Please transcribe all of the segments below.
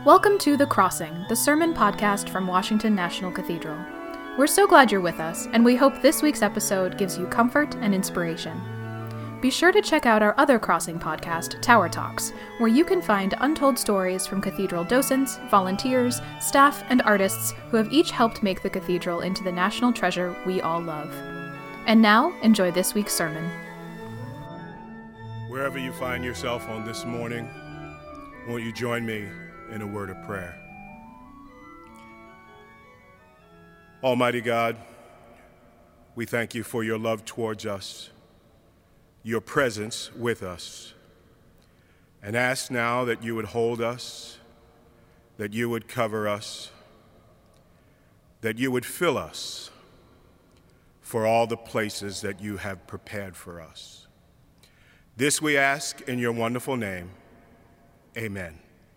Welcome to The Crossing, the sermon podcast from Washington National Cathedral. We're so glad you're with us, and we hope this week's episode gives you comfort and inspiration. Be sure to check out our other Crossing podcast, Tower Talks, where you can find untold stories from Cathedral docents, volunteers, staff, and artists who have each helped make the Cathedral into the national treasure we all love. And now, enjoy this week's sermon. Wherever you find yourself on this morning, won't you join me in a word of prayer? Almighty God, we thank you for your love towards us, your presence with us, and ask now that you would hold us, that you would cover us, that you would fill us for all the places that you have prepared for us. This we ask in your wonderful name. Amen.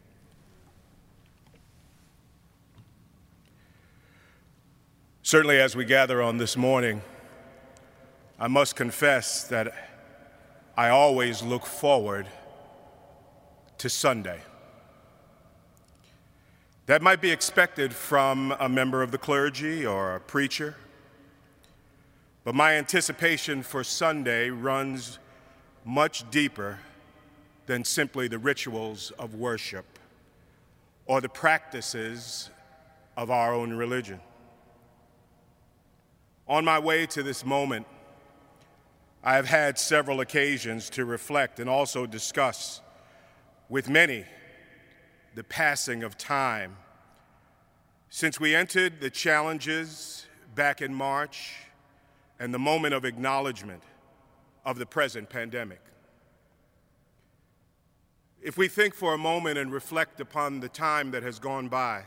Certainly, as we gather on this morning, I must confess that I always look forward to Sunday. That might be expected from a member of the clergy or a preacher, but my anticipation for Sunday runs much deeper than simply the rituals of worship or the practices of our own religion. On my way to this moment, I have had several occasions to reflect and also discuss with many the passing of time since we entered the challenges back in March and the moment of acknowledgement of the present pandemic. If we think for a moment and reflect upon the time that has gone by,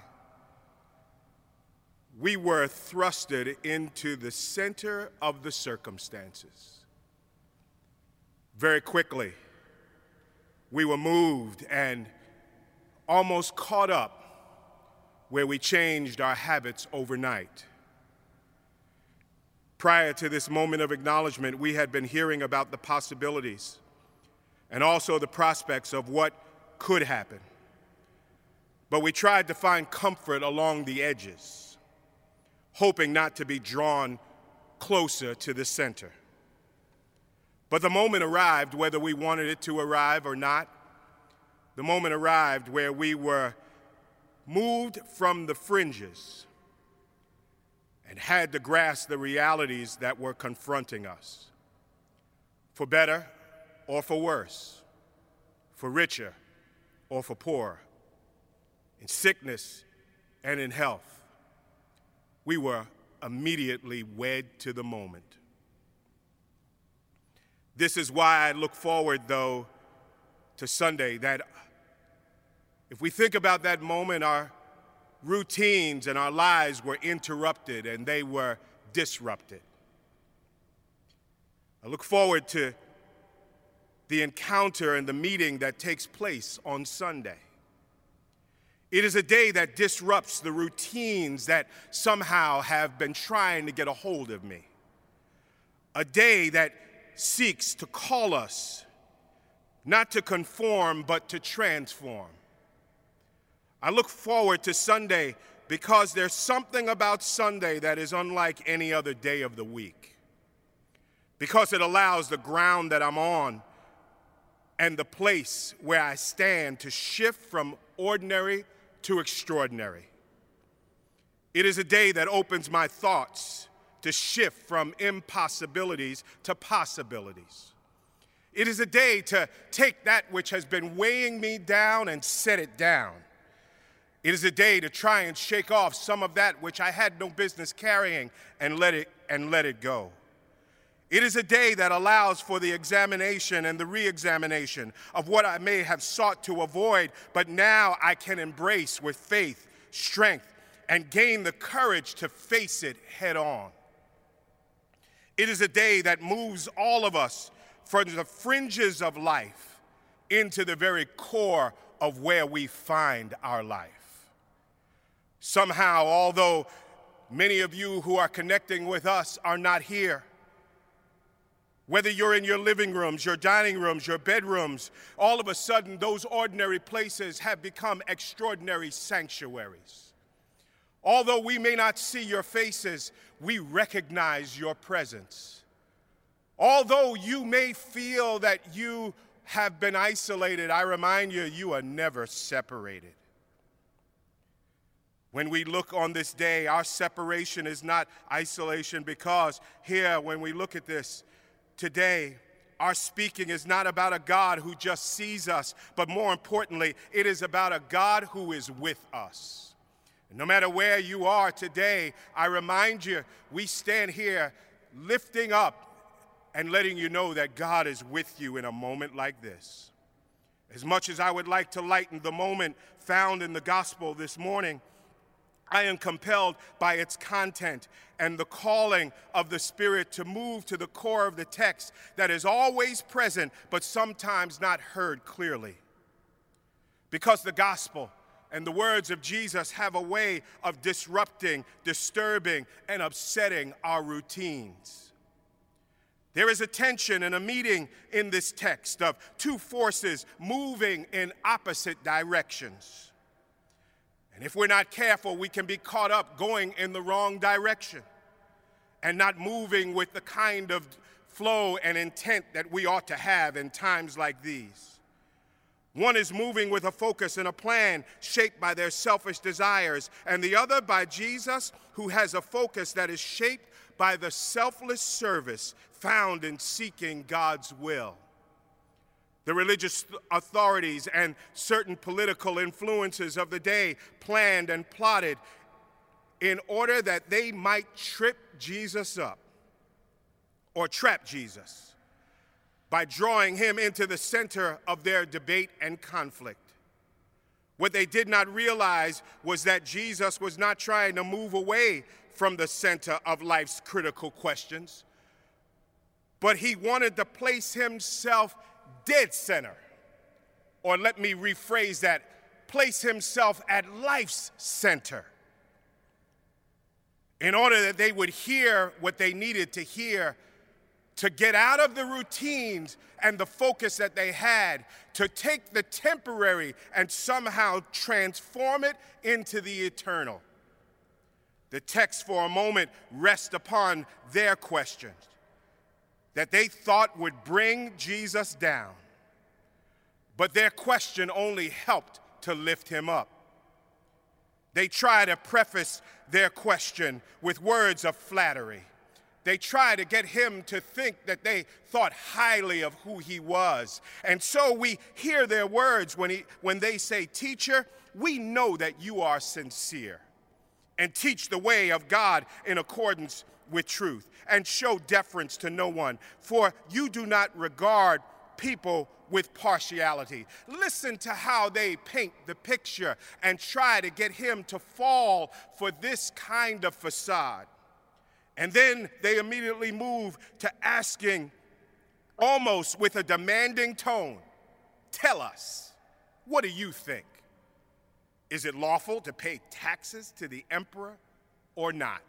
we were thrusted into the center of the circumstances. Very quickly, we were moved and almost caught up where we changed our habits overnight. Prior to this moment of acknowledgement, we had been hearing about the possibilities and also the prospects of what could happen. But we tried to find comfort along the edges, hoping not to be drawn closer to the center. But the moment arrived, whether we wanted it to arrive or not, the moment arrived where we were moved from the fringes and had to grasp the realities that were confronting us, for better or for worse, for richer or for poorer, in sickness and in health. We were immediately wed to the moment. This is why I look forward, though, to Sunday, that if we think about that moment, our routines and our lives were interrupted and they were disrupted. I look forward to the encounter and the meeting that takes place on Sunday. It is a day that disrupts the routines that somehow have been trying to get a hold of me. A day that seeks to call us not to conform, but to transform. I look forward to Sunday because there's something about Sunday that is unlike any other day of the week. Because it allows the ground that I'm on and the place where I stand to shift from ordinary to extraordinary. It is a day that opens my thoughts to shift from impossibilities to possibilities. It is a day to take that which has been weighing me down and set it down. It is a day to try and shake off some of that which I had no business carrying and let it go. It is a day that allows for the examination and the re-examination of what I may have sought to avoid, but now I can embrace with faith, strength, and gain the courage to face it head on. It is a day that moves all of us from the fringes of life into the very core of where we find our life. Somehow, although many of you who are connecting with us are not here, Whether you're in your living rooms, your dining rooms, your bedrooms, all of a sudden those ordinary places have become extraordinary sanctuaries. Although we may not see your faces, we recognize your presence. Although you may feel that you have been isolated, I remind you, you are never separated. When we look on this day, our separation is not isolation, because here, when we look at this today, our speaking is not about a God who just sees us, but more importantly, it is about a God who is with us. No matter where you are today, I remind you, we stand here lifting up and letting you know that God is with you in a moment like this. As much as I would like to lighten the moment found in the gospel this morning, I am compelled by its content and the calling of the Spirit to move to the core of the text that is always present but sometimes not heard clearly. Because the gospel and the words of Jesus have a way of disrupting, disturbing, and upsetting our routines. There is a tension and a meeting in this text of two forces moving in opposite directions. And if we're not careful, we can be caught up going in the wrong direction and not moving with the kind of flow and intent that we ought to have in times like these. One is moving with a focus and a plan shaped by their selfish desires, and the other by Jesus, who has a focus that is shaped by the selfless service found in seeking God's will. The religious authorities and certain political influences of the day planned and plotted in order that they might trip Jesus up or trap Jesus by drawing him into the center of their debate and conflict. What they did not realize was that Jesus was not trying to move away from the center of life's critical questions, but he wanted to place himself dead center, or let me rephrase that, place himself at life's center, in order that they would hear what they needed to hear to get out of the routines and the focus that they had, to take the temporary and somehow transform it into the eternal. The text for a moment rests upon their questions that they thought would bring Jesus down. But their question only helped to lift him up. They try to preface their question with words of flattery. They try to get him to think that they thought highly of who he was. And so we hear their words when they say, "Teacher, we know that you are sincere and teach the way of God in accordance with truth, and show deference to no one, for you do not regard people with partiality." Listen to how they paint the picture and try to get him to fall for this kind of facade. And then they immediately move to asking, almost with a demanding tone, "Tell us, what do you think? Is it lawful to pay taxes to the emperor or not?"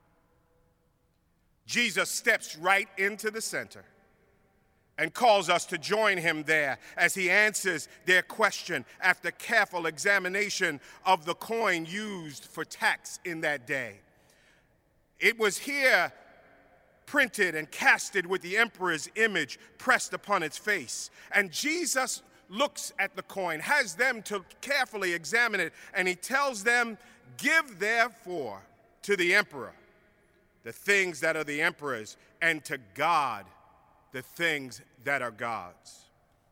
Jesus steps right into the center and calls us to join him there as he answers their question after careful examination of the coin used for tax in that day. It was here printed and casted with the emperor's image pressed upon its face. And Jesus looks at the coin, has them to carefully examine it, and he tells them, "Give therefore to the emperor the things that are the emperor's, and to God the things that are God's."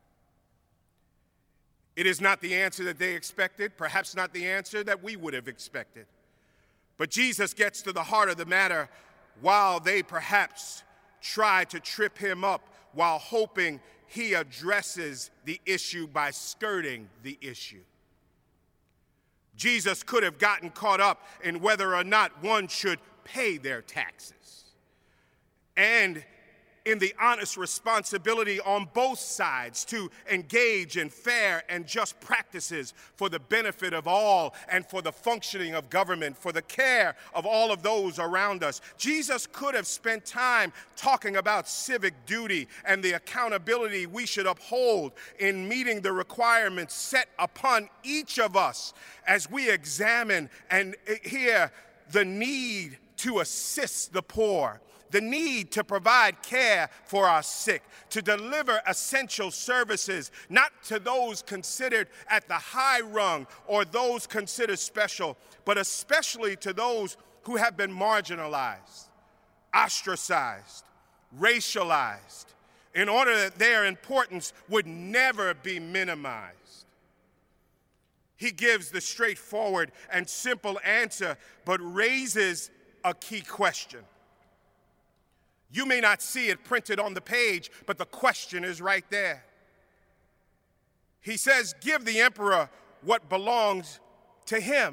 It is not the answer that they expected, perhaps not the answer that we would have expected. But Jesus gets to the heart of the matter while they perhaps try to trip him up, while hoping he addresses the issue by skirting the issue. Jesus could have gotten caught up in whether or not one should pay their taxes. And in the honest responsibility on both sides to engage in fair and just practices for the benefit of all and for the functioning of government, for the care of all of those around us. Jesus could have spent time talking about civic duty and the accountability we should uphold in meeting the requirements set upon each of us as we examine and hear the need to assist the poor, the need to provide care for our sick, to deliver essential services, not to those considered at the high rung or those considered special, but especially to those who have been marginalized, ostracized, racialized, in order that their importance would never be minimized. He gives the straightforward and simple answer, but raises a key question. You may not see it printed on the page, but the question is right there. He says, give the emperor what belongs to him,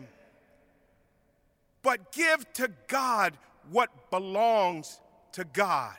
but give to God what belongs to God.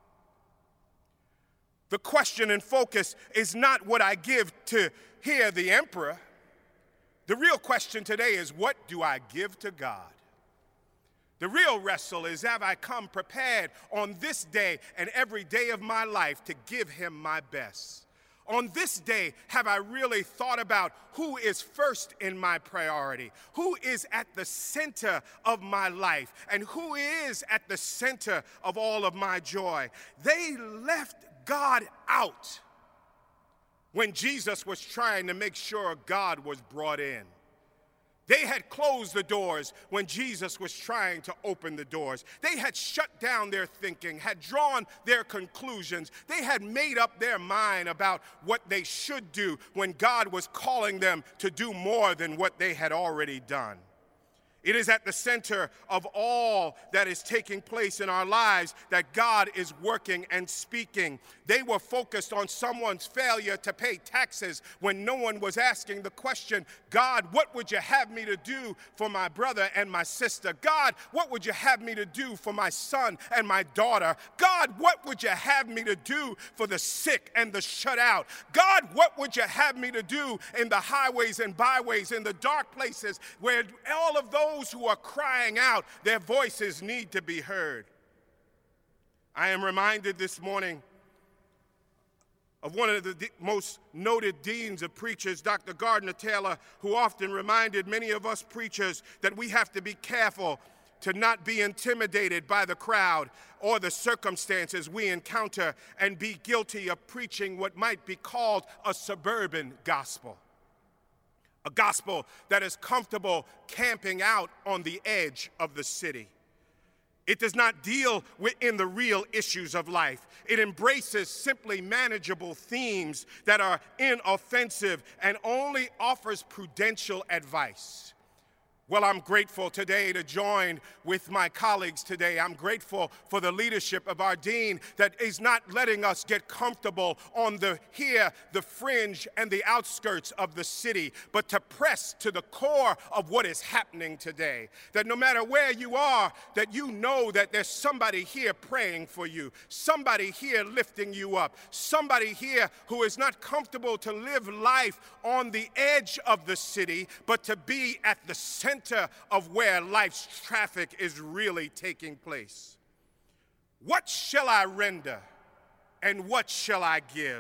The question in focus is not what I give to here the emperor. The real question today is, what do I give to God? The real wrestle is, have I come prepared on this day and every day of my life to give him my best? On this day, have I really thought about who is first in my priority, who is at the center of my life, and who is at the center of all of my joy? They left God out when Jesus was trying to make sure God was brought in. They had closed the doors when Jesus was trying to open the doors. They had shut down their thinking, had drawn their conclusions. They had made up their mind about what they should do when God was calling them to do more than what they had already done. It is at the center of all that is taking place in our lives that God is working and speaking. They were focused on someone's failure to pay taxes when no one was asking the question, God, what would you have me to do for my brother and my sister? God, what would you have me to do for my son and my daughter? God, what would you have me to do for the sick and the shut out? God, what would you have me to do in the highways and byways, in the dark places where all of those who are crying out, their voices need to be heard? I am reminded this morning of one of the most noted deans of preachers, Dr. Gardner Taylor, who often reminded many of us preachers that we have to be careful to not be intimidated by the crowd or the circumstances we encounter and be guilty of preaching what might be called a suburban gospel. A gospel that is comfortable camping out on the edge of the city. It does not deal in the real issues of life. It embraces simply manageable themes that are inoffensive and only offers prudential advice. Well, I'm grateful today to join with my colleagues today. I'm grateful for the leadership of our dean that is not letting us get comfortable on the fringe and the outskirts of the city, but to press to the core of what is happening today. That no matter where you are, that you know that there's somebody here praying for you, somebody here lifting you up, somebody here who is not comfortable to live life on the edge of the city, but to be at the center of where life's traffic is really taking place. What shall I render and what shall I give?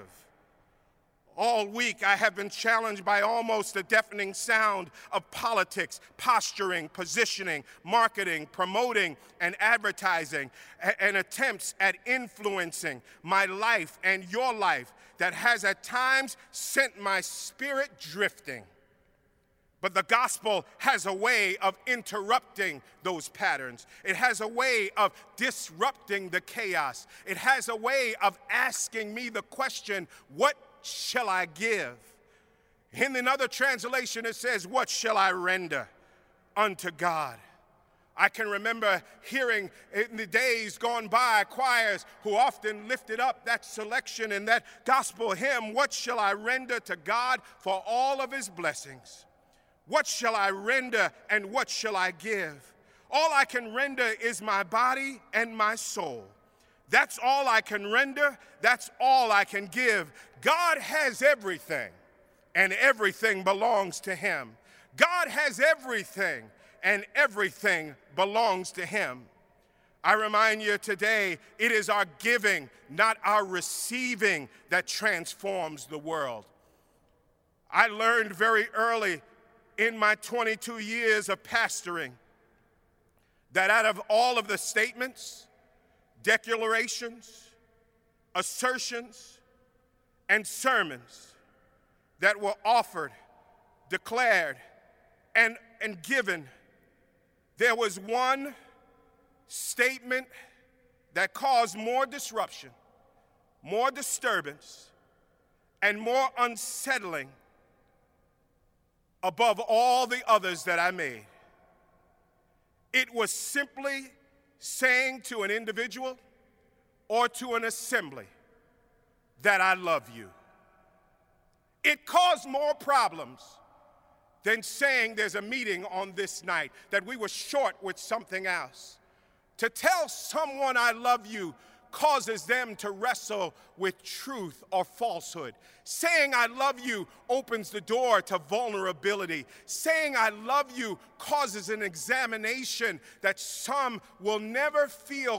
All week I have been challenged by almost a deafening sound of politics, posturing, positioning, marketing, promoting, and advertising, and attempts at influencing my life and your life that has at times sent my spirit drifting. But the gospel has a way of interrupting those patterns. It has a way of disrupting the chaos. It has a way of asking me the question, what shall I give? In another translation, it says, what shall I render unto God? I can remember hearing in the days gone by choirs who often lifted up that selection in that gospel hymn, what shall I render to God for all of his blessings? What shall I render and what shall I give? All I can render is my body and my soul. That's all I can render. That's all I can give. God has everything, and everything belongs to him. God has everything, and everything belongs to him. I remind you today, it is our giving, not our receiving, that transforms the world. I learned very early in my 22 years of pastoring that out of all of the statements, declarations, assertions, and sermons that were offered, declared, and given, there was one statement that caused more disruption, more disturbance, and more unsettling above all the others that I made. It was simply saying to an individual or to an assembly that I love you. It caused more problems than saying there's a meeting on this night, that we were short with something else. To tell someone I love you causes them to wrestle with truth or falsehood. Saying I love you opens the door to vulnerability. Saying I love you causes an examination that some will never feel.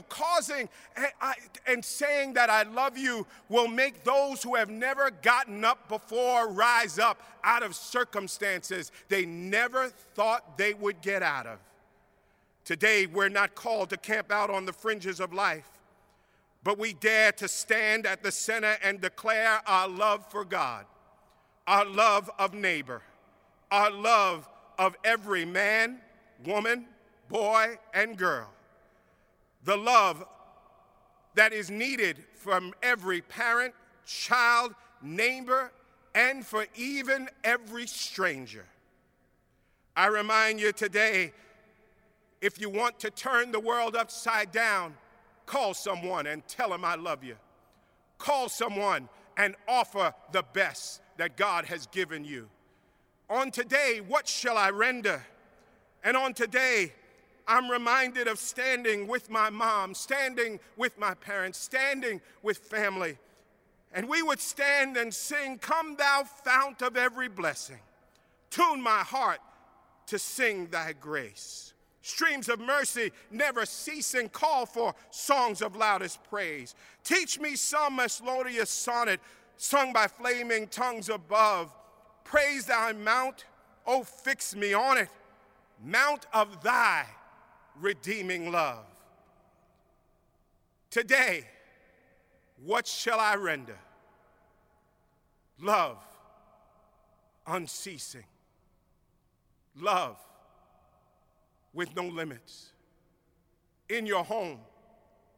And saying that I love you will make those who have never gotten up before rise up out of circumstances they never thought they would get out of. Today, we're not called to camp out on the fringes of life, but we dare to stand at the center and declare our love for God, our love of neighbor, our love of every man, woman, boy, and girl, the love that is needed from every parent, child, neighbor, and for even every stranger. I remind you today, if you want to turn the world upside down, call someone and tell them I love you. Call someone and offer the best that God has given you. On today, what shall I render? And on today, I'm reminded of standing with my mom, standing with my parents, standing with family. And we would stand and sing, "Come thou fount of every blessing, tune my heart to sing thy grace. Streams of mercy never ceasing, call for songs of loudest praise. Teach me some melodious sonnet sung by flaming tongues above. Praise thy mount, oh fix me on it, mount of thy redeeming love." Today, what shall I render? Love unceasing. Love with no limits. In your home,